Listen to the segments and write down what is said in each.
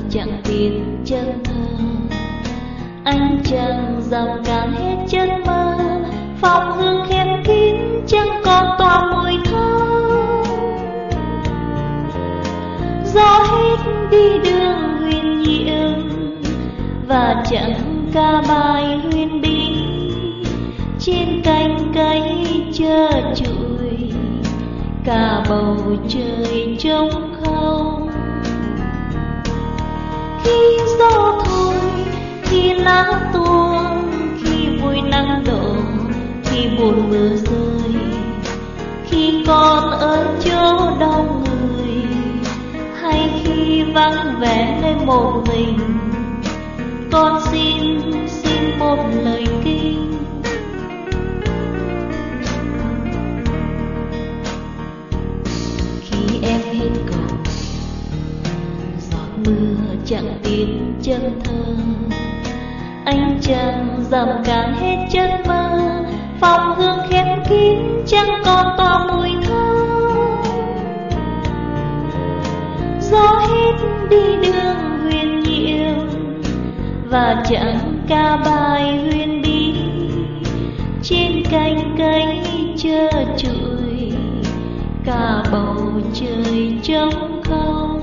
chẳng biết chân thơ. Anh chẳng dám cản hết giấc mơ, phòng hương khép kín chẳng còn tỏa mùi thơm. Gió hết đi đường huyền nhiệm và chẳng ca bài huyền bí. Trên cành cây chờ trụi cả bầu trời trống không. Khi gió thổi, khi lá tuôn, khi vui nắng đổ, khi buồn mưa rơi, khi con ở chỗ đông người, hay khi vắng vẻ nơi một mình, con xin một lời kinh. Khi em hết cầu, giọt mưa chẳng biết chân thơ. Anh chẳng dám cản hết giấc mơ, phòng hương khép kín chẳng còn tỏa mùi thơm. Gió hết đi đường huyền nhiệm và chẳng ca bài huyền bí. Trên cành cây chờ trụi cả bầu trời trống không.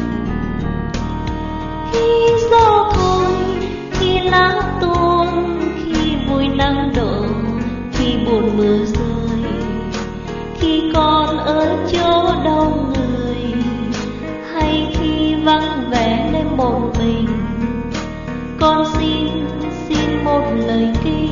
Khi gió thổi, khi lá tuôn, khi vui nắng đổ, khi buồn mưa rơi, khi con ở chỗ đông người, hay khi vắng vẻ nơi một mình, con xin một lời kinh.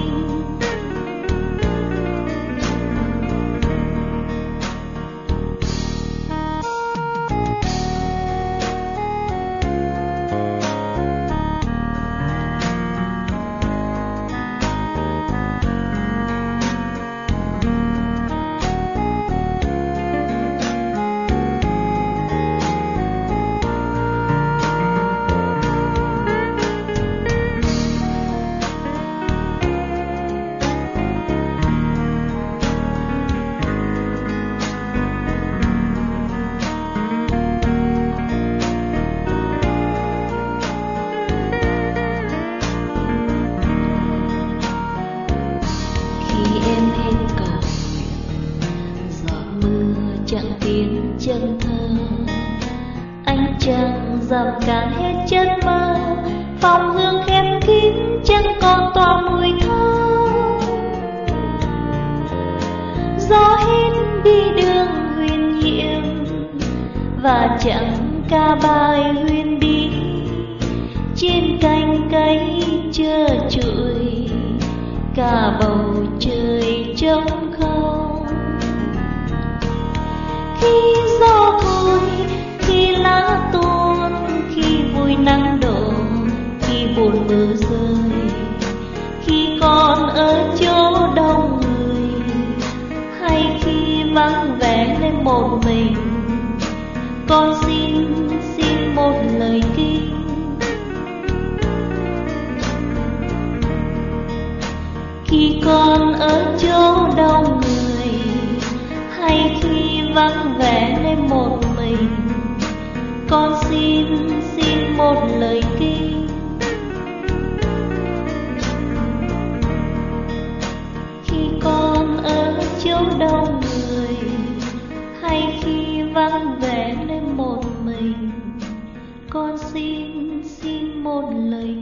Chẳng tiếng chân thơ, anh chẳng dám cản hết giấc mơ, phòng hương khép kín chẳng còn tỏa mùi thơm. Gió hết đi đường huyền nhiệm và chẳng ca bài huyền bí. Trên cành cây chờ trụi cả bầu trời trống không. Khi gió thổi, khi lá tuôn, khi vui nắng đổ, khi buồn mưa rơi, khi con ở chỗ đông người, hay khi vắng vẻ nơi một mình, con xin một lời kinh. Khi con ở chỗ đông người, hay khi vắng vẻ nơi một mình, con xin một lời kinh. Khi con ở chỗ đông người, hay khi vắng vẻ nơi một mình, con xin một lời